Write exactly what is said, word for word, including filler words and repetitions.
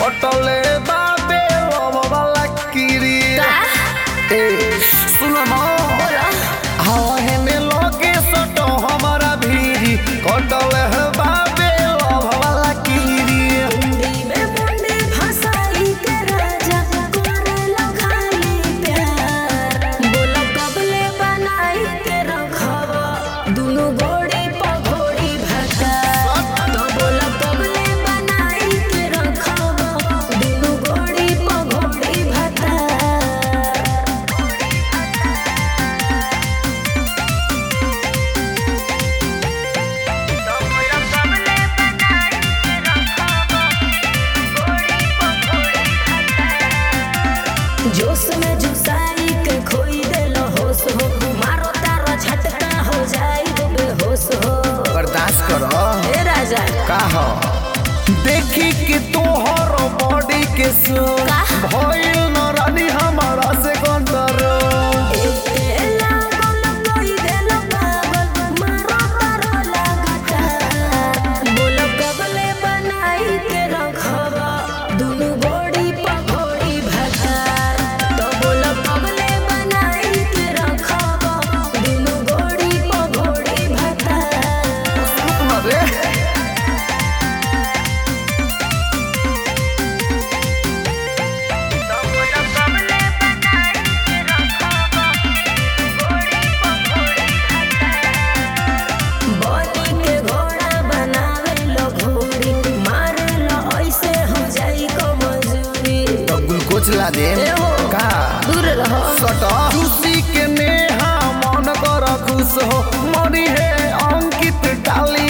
कटले बाबे वाला कीरी ए सुनो ना हाँ हेने लगे सटो हमारा भीरी कटले बाबे वाला कीरी जोश में जुसाई के खोई देलो होश हो मारो तारो झटका हो जाई बेहोश हो बर्दाश्त करो ए राजा का हो देखी कि तोहर बॉडी के सो भइल न रानी हमारा से कंट्रोल ला दे का दूर रहो सटा खुशी के नेहा मन कर खुश हो मरी है अंकित डाली